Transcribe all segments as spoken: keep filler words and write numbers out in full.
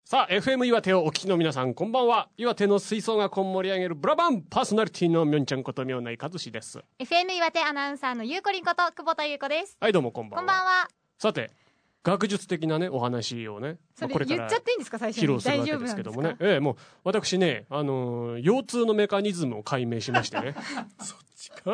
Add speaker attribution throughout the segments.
Speaker 1: さあ エフエム 岩手をお聞きの皆さんこんばんは。岩手の吹奏楽を盛り上げるブラバンパーソナリティのみょんちゃんことみょうないかずしです。
Speaker 2: エフエム 岩手アナウンサーのゆうこりんこと久保田優子です。
Speaker 1: はいどうもこんばんは。
Speaker 2: こんばんは。
Speaker 1: さて学術的なねお話をね
Speaker 2: それ
Speaker 1: これから
Speaker 2: 言っちゃっていいんですか最初
Speaker 1: 披露
Speaker 2: に。
Speaker 1: するわけですけどもね、ええ、もう私ね、あのー腰痛のメカニズムを解明しましてね
Speaker 3: そっちか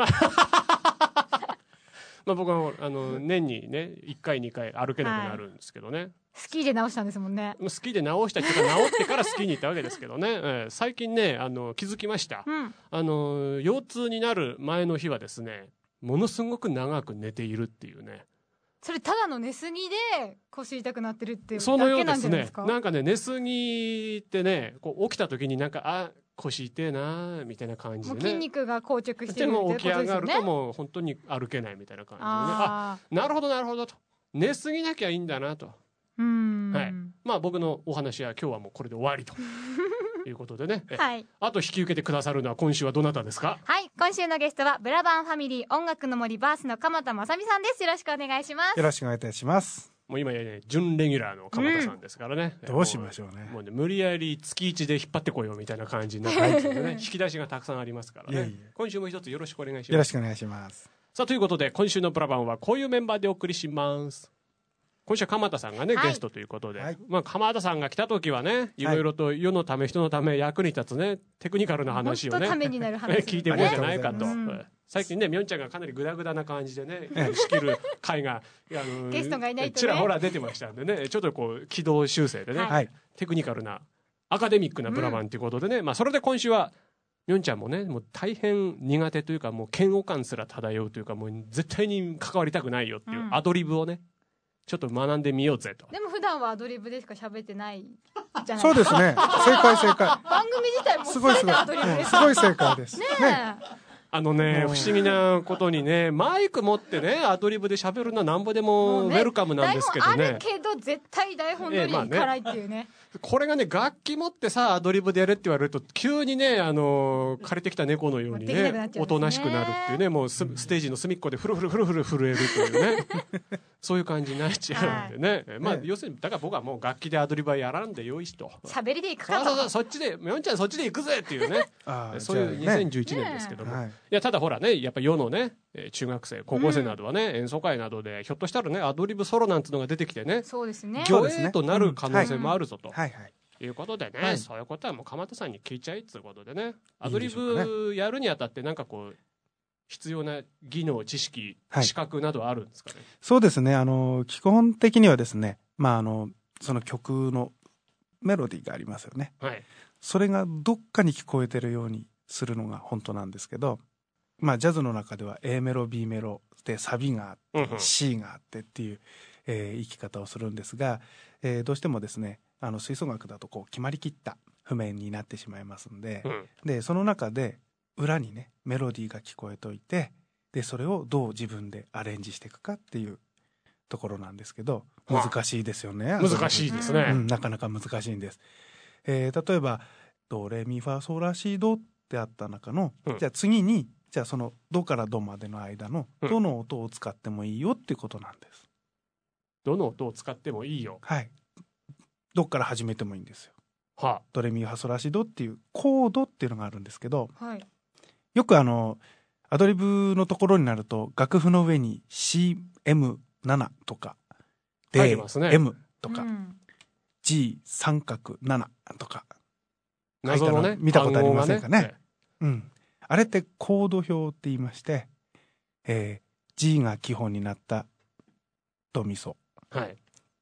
Speaker 1: まあ僕はあの年にねいっかいにかい歩けなくなるんですけどね、はい、
Speaker 2: スキーで直したんですもんね。
Speaker 1: スキーで直した人が直ってからスキーに行ったわけですけどね、ええ、最近ねあの気づきました、
Speaker 2: うん、
Speaker 1: あの腰痛になる前の日はですねものすごく長く寝ているっていうね。
Speaker 2: それただの寝すぎで腰痛くなってるっていう
Speaker 1: そのよう
Speaker 2: だけなん
Speaker 1: ですね。
Speaker 2: じゃないですか。
Speaker 1: なんかね寝すぎってねこう起きた時になんかあ腰痛えなみたいな感じでね。
Speaker 2: もう筋肉が硬直してる
Speaker 1: で
Speaker 2: ってこと
Speaker 1: も起き上
Speaker 2: ですよね。
Speaker 1: がるともう本当に歩けないみたいな感じでね。あ
Speaker 2: あ
Speaker 1: なるほどなるほどと。寝すぎなきゃいいんだなと。
Speaker 2: うーん、
Speaker 1: はい。まあ僕のお話は今日はもうこれで終わりということでね。
Speaker 2: はい。
Speaker 1: あと引き受けてくださるのは今週はどなたですか。
Speaker 2: はい、今週のゲストはブラバンファミリー音楽の森バースの鎌田正美さんです。よろしくお願いします。
Speaker 3: よろしくお願いいたします。
Speaker 1: もう今やね準レギュラーの鎌田さんですからね、
Speaker 3: うん、どうしましょうね。
Speaker 1: もうね無理やり月一で引っ張ってこようみたいな感じになってますのでね引き出しがたくさんありますからね。いやいや今週も一つよろしくお願いします。
Speaker 3: よろしくお願いします。
Speaker 1: さあということで今週のブラバンはこういうメンバーでお送りします。今週は鎌田さんがね、はい、ゲストということで、はい、まあ鎌田さんが来た時はねいろいろと世のため人のため役に立つねテクニカルな話をね
Speaker 2: ためになる話
Speaker 1: 聞いていこうじゃないかと、うん、最近ねみょんちゃんがかなりグダグダな感じでね仕切る回があの
Speaker 2: ゲストがいないとね
Speaker 1: ちらほら出てましたんでねちょっとこう軌道修正でね、はい、テクニカルなアカデミックなブラバンということでね、うん、まあそれで今週はみょんちゃんもねもう大変苦手というかもう嫌悪感すら漂うというかもう絶対に関わりたくないよっていうアドリブをね、うんちょっと学んでみようぜと。
Speaker 2: でも普段はアドリブでしか喋ってないじゃないですか。
Speaker 3: そうですね。正解正解。
Speaker 2: 番組自体もすごいすごいアドリブです。
Speaker 3: すごい正解です。
Speaker 2: ねえ。ね
Speaker 1: あのね不思議なことにねマイク持ってねアドリブで喋るのはなんぼでもウェルカムなんですけどね。
Speaker 2: 台本あるけど絶対台本通りに辛いっていうね。ええ
Speaker 1: これがね楽器持ってさアドリブでやれって言われると急にねあの借りてきた猫のようにねおとなしくなるっていうねもうステージの隅っこでフルフルフルフル震えるというねそういう感じになっちゃうんでね、はい、まあ要するにだから僕はもう楽器でアドリブはやらんでよいしと
Speaker 2: 喋りでいくかと
Speaker 1: そうそうそうそっちでみょんちゃんそっちで行くぜっていうねそういうにせんじゅういちねんですけども、ねはい、いやただほらねやっぱ世のね中学生高校生などはね、うん、演奏会などでひょっとしたらねアドリブソロなんてのが出てきてね
Speaker 2: そうですね
Speaker 1: ギョエーとなる可能性もあるぞと、
Speaker 3: うんはいはいはい
Speaker 1: いうことでね、
Speaker 3: はい、
Speaker 1: そういうことはもう鎌田さんに聞いちゃいっつうことでねアドリブやるにあたってなんかこう必要な技能知識、はい、資格などあるんですかね。
Speaker 3: そうですねあの基本的にはですねまああのその曲のメロディーがありますよね、はい、それがどっかに聞こえてるようにするのが本当なんですけどまあジャズの中では A メロ B メロでサビがあって、うんうん、C があってっていう、えー、生き方をするんですが、えー、どうしてもですねあの吹奏楽だとこう決まりきった譜面になってしまいますんで、うん、でその中で裏にねメロディーが聞こえといてでそれをどう自分でアレンジしていくかっていうところなんですけど難しいですよね。
Speaker 1: 難しいですね、
Speaker 3: うん、なかなか難しいんです、えー、例えばドレミファソラシドってあった中の、うん、じゃあ次にじゃあそのドからドまでの間のどの音を使ってもいいよっていうことなんです、
Speaker 1: うん、どの音を使ってもいいよ
Speaker 3: はいどっから始めてもいいんですよ、
Speaker 1: はあ、
Speaker 3: ドレミファソラシドっていうコードっていうのがあるんですけど、
Speaker 2: はい、
Speaker 3: よくあのアドリブのところになると楽譜の上に シーエムなな とか ディーエム とか、うん、ジー 三角ななとか
Speaker 1: 謎のね
Speaker 3: 見たことありませんかね、
Speaker 1: ね
Speaker 3: うん、あれってコード表って言いまして、えー、G が基本になったドミソ、
Speaker 1: はい、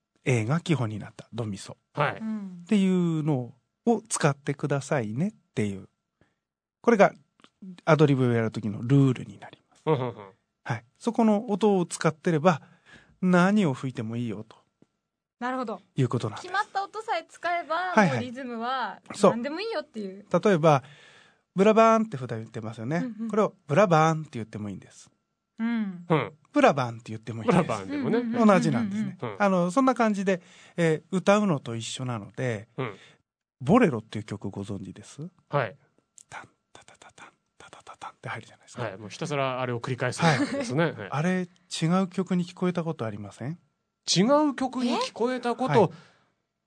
Speaker 3: A が基本になったドミソ、
Speaker 1: はい、
Speaker 3: っていうのを使ってくださいねっていうこれがアドリブをやる時のルールになります、
Speaker 1: うんうんうん、
Speaker 3: はい、そこの音を使ってれば何を吹いてもいいよと
Speaker 2: なるほど
Speaker 3: いうことなんです。
Speaker 2: 決まった音さえ使えば、はいはい、もうリズムは何でもいいよっていう。
Speaker 3: 例えばブラバーンって普段言ってますよね、うんうん、これをブラバーンって言ってもいいんです、
Speaker 2: うん
Speaker 1: うん、
Speaker 3: ブラバンって言ってもいいです。
Speaker 1: ブラバンでもね、
Speaker 3: うんうん、同じなんですね、うん、あのそんな感じで、えー、歌うのと一緒なので、うん、ボレロっていう曲ご存知です？
Speaker 1: はい。
Speaker 3: タンタタタタンタタタタンって入るじゃないですか、
Speaker 1: はい、もうひたすらあれを繰り返すんですね、はいはい、
Speaker 3: あれ違う曲に聞こえたことありません？
Speaker 1: 違う曲に聞こえたこと、はい、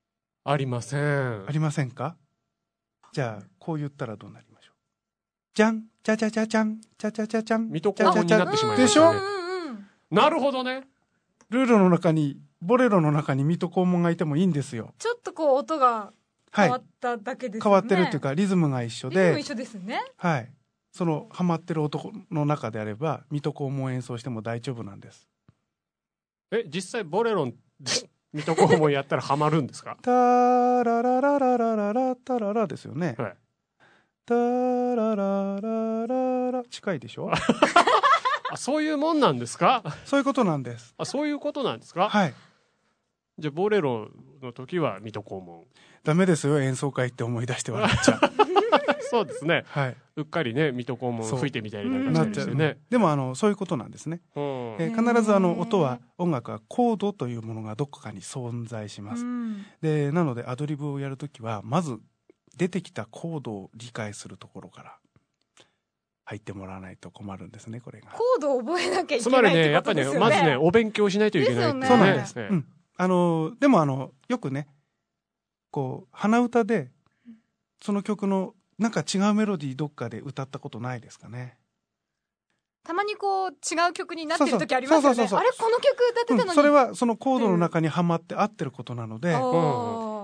Speaker 1: ありません。
Speaker 3: ありませんか？じゃあこう言ったらどうなりましょう。じゃん、じゃじゃじゃじゃん、じゃじゃじゃじゃん。
Speaker 1: 水戸黄門になってしまいましたね。でしょ？なるほどね。
Speaker 3: ルールの中に、ボレロの中に水戸黄門がいてもいいんですよ。
Speaker 2: ちょっとこう音が変わっただけですね。
Speaker 3: 変わってるっていうかリズムが一緒で。
Speaker 2: リズム一緒ですね。
Speaker 3: はい。そのハマってる音の中であれば水戸黄門を演奏しても大丈夫なんです。
Speaker 1: え、実際ボレロ水戸黄門やったらハマるんですか？
Speaker 3: タラララララララタララですよね。はい。タラララララ近いでしょ？
Speaker 1: あ、そういうもんなんですか？
Speaker 3: そういうことなんです。
Speaker 1: あ、そういうことなんですか？
Speaker 3: はい。
Speaker 1: じゃあボレロの時は水戸黄門。
Speaker 3: ダメですよ、演奏会って思い出して笑っちゃう。
Speaker 1: そうですね。
Speaker 3: はい。
Speaker 1: うっかりね、水戸黄門吹いてみたりなんかしたりしてね。
Speaker 3: でもあのそういうことなんですね。えー、必ずあの音は音楽はコードというものがどこかに存在します。で、なのでアドリブをやるときはまず出てきたコードを理解するところから入ってもらわないと困るんですね、これが。
Speaker 2: コードを覚えなきゃいけないってことですよね。
Speaker 1: つまりね、やっぱりね、まずね、お勉強しないといけないっていうね。
Speaker 3: そうなんですね。うん。あのでもあのよくね、こう鼻歌でその曲のなんか違うメロディーどっかで歌ったことないですかね。
Speaker 2: たまにこう違う曲になってる時ありますよね。あれこの曲歌ってたのに、
Speaker 3: うん、それはそのコードの中にはまって合ってることなので、うん、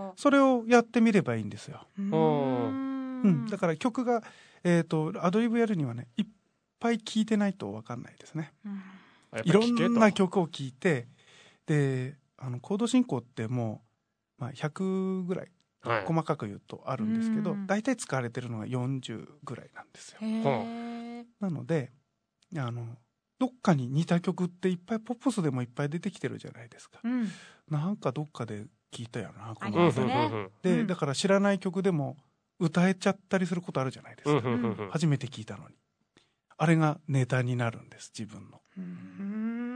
Speaker 3: それをやってみればいいんですよ。うん、うん、だから曲が、えーと、アドリブやるにはねいっぱい聴いてないと分かんないですね。うん、いろんな曲を聴いて、であのコード進行ってもう、まあ、ひゃくぐらい細かく言うとあるんですけど、大体使われてるのがよんじゅうぐらいなんですよ。なのであのどっかに似た曲っていっぱいポップスでもいっぱい出てきてるじゃないですか。うん、なんかどっかで聞いたよなこの歌、ね、で、うん、だから知らない曲でも歌えちゃったりすることあるじゃないですか。うん、初めて聞いたのにあれがネタになるんです、自分の。うん、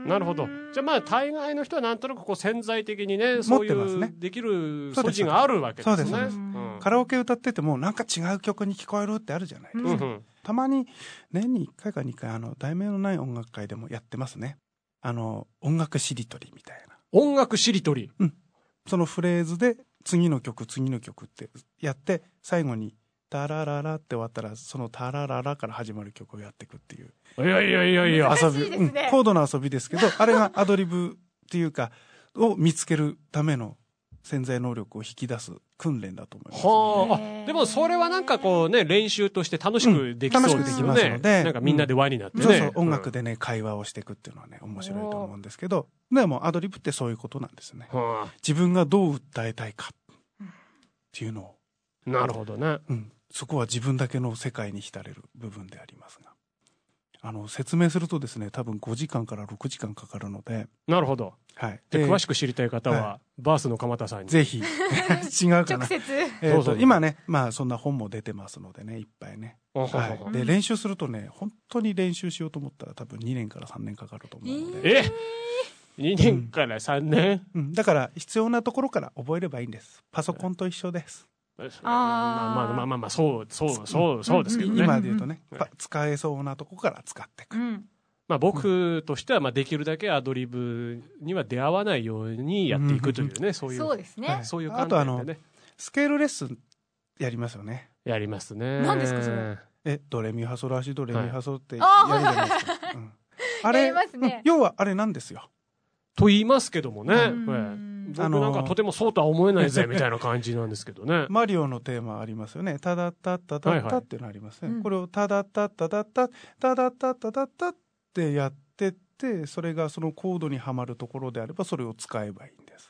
Speaker 1: なるほど。じゃあまあ大概の人はなんとなくこう潜在的にね、そういうできる素地があるわけですね。そうですそうです、うん、
Speaker 3: カラオケ歌っててもなんか違う曲に聞こえるってあるじゃないですか。うん、たまに年にいっかいかにかいあの題名のない音楽会でもやってますね。あの音楽しりとりみたいな。
Speaker 1: 音楽しりとり。
Speaker 3: うん。そのフレーズで次の曲次の曲ってやって最後にタラララって終わったらそのタラララから始まる曲をやっていくっていう。
Speaker 1: いやいやいやいや
Speaker 3: 遊び、うん、高度な遊びですけど、あれがアドリブっていうかを見つけるための潜在能力を引き出す訓練だと思います、ね。
Speaker 1: はあ、でもそれはなんかこうね練習として楽しくできそうですよね。うん、楽しくできますので、なんかみんなで輪になってね。うん、
Speaker 3: そうそう、音楽でね会話をしていくっていうのはね面白いと思うんですけど、でもアドリブってそういうことなんですね。はあ、自分がどう訴えたいかっていうのを。
Speaker 1: なるほどね。
Speaker 3: うん。そこは自分だけの世界に浸れる部分でありますが、あの説明するとですね多分ごじかんからろくじかんかかるので。
Speaker 1: なるほど。
Speaker 3: はい。
Speaker 1: で詳しく知りたい方は、はい、バースの鎌田さんに
Speaker 3: ぜひ違うかな。
Speaker 2: 直接。
Speaker 3: えーと今ねまあそんな本も出てますのでねいっぱいね。はい。で練習するとね本当に練習しようと思ったら多分にねんからさんねんかかると思うので。
Speaker 1: えーにねんからさんねん、
Speaker 3: うんうん、だから必要なところから覚えればいいんです。パソコンと一緒です。
Speaker 1: あまあまあまあまあそうそうそうそうですけどね。
Speaker 3: 今で言うとね、うん、使えそうなとこから使っていく、うん、
Speaker 1: まあ僕としてはまあできるだけアドリブには出会わないようにやっていくというね、うん、そういう
Speaker 2: そうですね、
Speaker 1: はい、そういう観点でね。あとあの
Speaker 3: スケールレッスンやりますよね。
Speaker 1: やりますね。
Speaker 2: 何ですかそれ。
Speaker 3: えドレミファソラシドレミファソってやるじゃないですか、はいうん、あれ、ねうん、要はあれなんですよ
Speaker 1: と言いますけどもね、うん僕なんかとてもそうとは思えないぜみたいな感じなんですけどね。
Speaker 3: マリオのテーマありますよね。タダッタッタタッタっていうのありますね、はいはい、これをタダッタッタタッタタダッタッタタッタってやってって、それがそのコードにはまるところであればそれを使えばいいんです。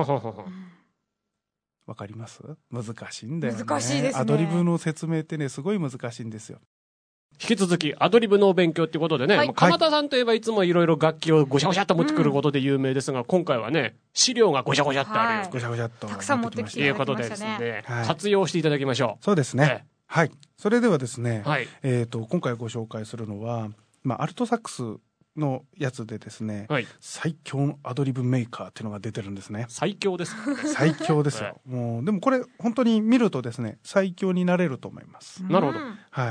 Speaker 3: わかります？難しいんだよね。
Speaker 2: 難しいですね。
Speaker 3: アドリブの説明ってねすごい難しいんですよ。
Speaker 1: 引き続きアドリブのお勉強っていうことでね、はい、鎌田さんといえばいつもいろいろ楽器をごしゃごしゃっと持ってくることで有名ですが、うん、今回はね資料がごしゃごしゃってあるよ、はい、
Speaker 3: ごしゃごしゃっと
Speaker 2: たくさん持ってきていただきましたね。ということでですね、はい、活
Speaker 1: 用していただきましょ
Speaker 3: う。そうですね、ええ、はい。それではですね、はい、えーと今回ご紹介するのは、まあ、アルトサックスのやつでですね、はい、最強のアドリブメーカーっていうのが出てるんですね。
Speaker 1: 最強ですか？
Speaker 3: 最強ですよ、はい、もうでもこれ本当に見るとですね最強になれると思います。
Speaker 1: なるほど。
Speaker 3: はい。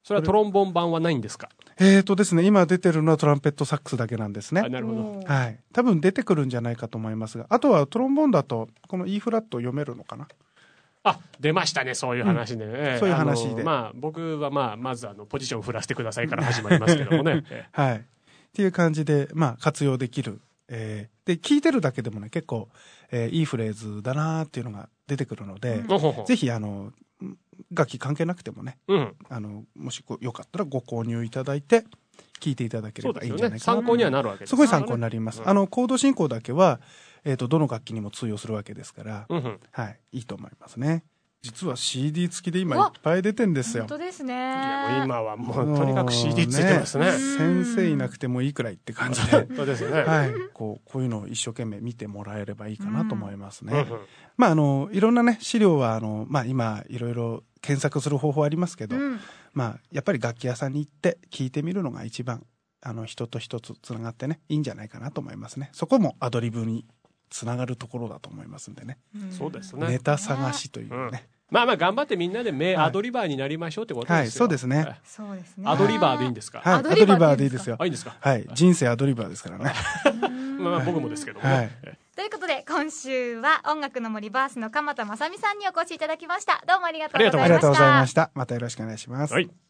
Speaker 1: それはトロンボーン版はないんですか？
Speaker 3: えーとですね、今出てるのはトランペットサックスだけなんですね。
Speaker 1: あ、なるほど。
Speaker 3: はい。多分出てくるんじゃないかと思いますが、あとはトロンボーンだと、この E フラット読めるのかな？
Speaker 1: あ、出ましたね、そういう話ね。うんえー、
Speaker 3: そういう話で。
Speaker 1: まあ、僕はまあ、まずあの、ポジションを振らせてくださいから始まりますけどもね。
Speaker 3: はい。っていう感じで、まあ、活用できる。えー、で、聞いてるだけでもね、結構、えー、いいフレーズだなーっていうのが出てくるので、うん、ぜひ、あの、楽器関係なくてもね、うん、あの、もしよかったらご購入いただいて、聞いていただければいいんじゃないかな。そうですよね。
Speaker 1: 参考にはなるわけです。
Speaker 3: すごい参考になります。うん、あの、コード進行だけは、えっと、どの楽器にも通用するわけですから、うんうん、はい、いいと思いますね。実は シーディー 付きで今いっぱい出てんですよ。
Speaker 2: 本当ですね。い
Speaker 1: やもう今はもうとにかく シーディー 付いてますね。ね
Speaker 3: 先生いなくてもいいくらいって感じで。
Speaker 1: そうですね。
Speaker 3: はい。こう、こういうのを一生懸命見てもらえればいいかなと思いますね。うん、まあ、あの、いろんなね、資料は、あの、まあ、今、いろいろ検索する方法ありますけど、うん、まあ、やっぱり楽器屋さんに行って聞いてみるのが一番、あの、人と人とつながってね、いいんじゃないかなと思いますね。そこもアドリブにつながるところだと思いますんでね。
Speaker 1: そうですね。
Speaker 3: ネタ探しというね。うん
Speaker 1: まあまあ頑張ってみんなで名アドリバーになりましょうってことですよ。はい、
Speaker 3: はい、そうですね。
Speaker 2: そうですね。
Speaker 1: アドリバーでいいんですか？
Speaker 3: はい、アドリバーでいいですよ。
Speaker 1: あ、いいんですか？
Speaker 3: はい、人生アドリバーですからね。
Speaker 1: まあまあ僕もですけどもね。はい、
Speaker 2: ということで今週は音楽の森バースの鎌田雅美さんにお越しいただきました。どうもありがとうございました。
Speaker 3: ありがとうございました。またよろしくお願いします。
Speaker 1: はい。